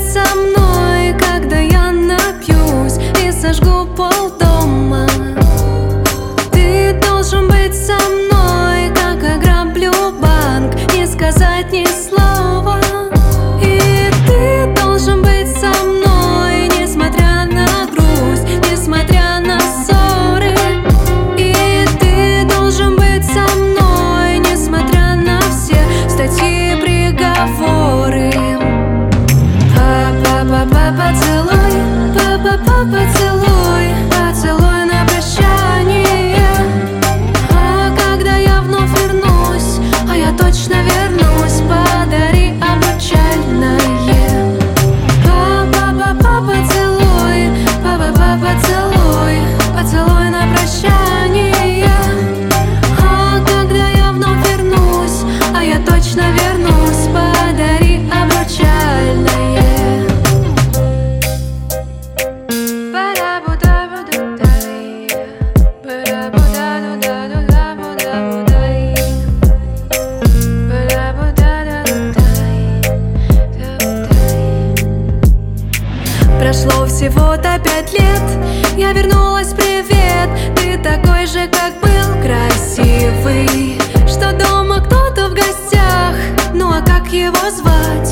со мной, когда я напьюсь и сожгу полдома. Ты должен быть со мной, как ограблю банк, не сказать ни слова. И ты должен быть со мной, несмотря на грусть, несмотря на ссоры. И ты должен быть со мной, несмотря на все статьи и приговоры. Папа, поцелуй, папа, поцелуй, поцелуй на прощание. А когда я вновь вернусь, а я точно вернусь, подари обручальное. Папа, поцелуй, папа, поцелуй, поцелуй на прощание. А когда я вновь вернусь, а я точно вернусь, подари обручальное. Прошло всего-то 5 лет, я вернулась, привет. Ты такой же, как был, красивый, что дома кто-то в гостях. Ну а как его звать?